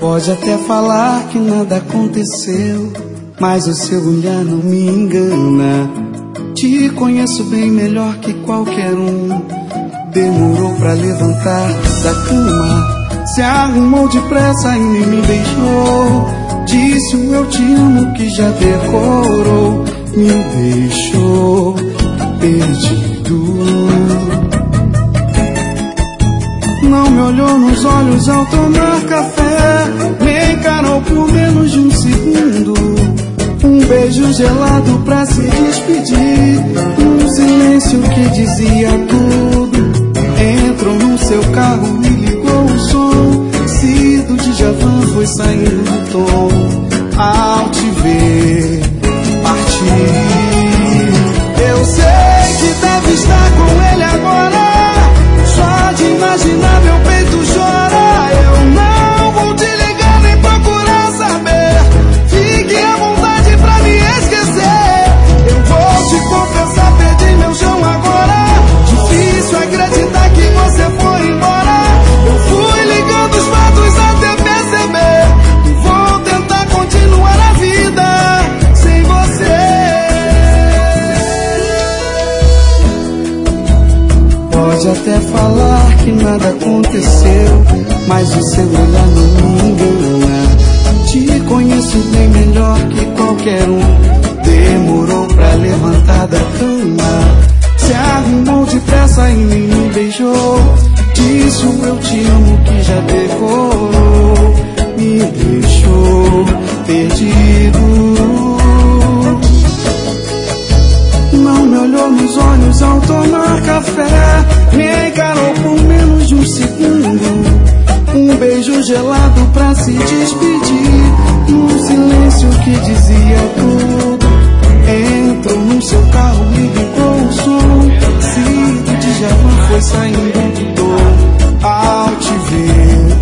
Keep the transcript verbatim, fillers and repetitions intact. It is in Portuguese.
Pode até falar que nada aconteceu, mas o seu olhar não me engana. Te conheço bem melhor que qualquer um. Demorou pra levantar da cama, se arrumou depressa e nem me beijou. Disse o eu te amo que já decorou. Me deixou perdido. Não me olhou nos olhos ao tomar café, me encarou por menos de um segundo. Um beijo gelado pra se despedir, um silêncio que dizia tudo. Entrou no seu carro e ligou o som. Se do Djavan foi saindo do tom. Ao te ver partir, eu sei que deve estar com ele agora. Só de imaginar meu peito chora. Eu não vou te ligar nem procurar saber. Fique à vontade pra me esquecer. Eu vou te confessar, perdi meu chão agora. Difícil acreditar que você foi embora. Eu fui ligando os fatos até perceber. Vou tentar continuar a vida sem você. Pode até falar que nada aconteceu, mas o seu olhar não me engana. Te conheço bem melhor que qualquer um. Demorou pra levantar da cama, se arrumou depressa e nem me beijou. Disse o eu te amo que já decorou. Me deixou perdido. Não me olhou nos olhos ao tomar café, me encarou por menos de um segundo. Um beijo gelado pra se despedir, num silêncio que dizia tudo. Entrou no seu carro e ligou o som. Se o Djavan foi saindo do tom. Ao te ver